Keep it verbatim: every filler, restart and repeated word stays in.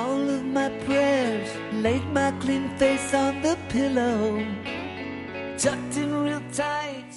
all of my prayers, laid my clean face on the pillow, tucked in real tight,